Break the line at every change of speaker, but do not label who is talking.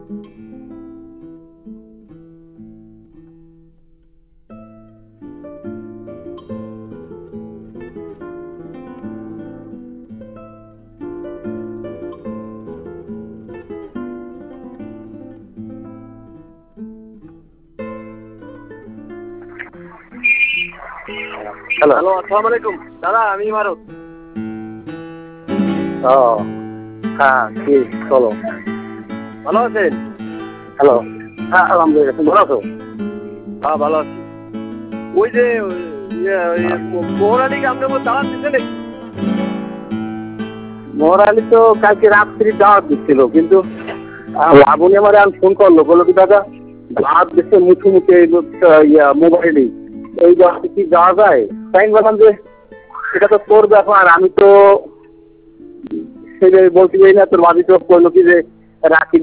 Hello, আসসালামু আলাইকুম দাদা, আমি মারুফ। ও হ্যাঁ, কি বলো, ভালো আছেন? হ্যালো, হ্যাঁ আলহামদুলিল্লাহ, তুমি ভালো আছো? হ্যাঁ ভালো আছি। ওই যে মোহর আলীকে আপনি দাওয়াত দিচ্ছেন নাকি? মোহর আলী তো কালকে রাত্রি দাওয়াত দিচ্ছিল, কিন্তু লাবণী আমার ফোন করলো, বললো কি দাদা দাওয়াত দিচ্ছে মুখে মুখে মোবাইলেই, এই দাওয়াতে কি যাওয়া যায়? তাই বললাম যে এটা তো তোর ব্যাপার, আমি তো সেটাই বলতে চাই না। তোর ভাবি তো বললো কি যে রাখি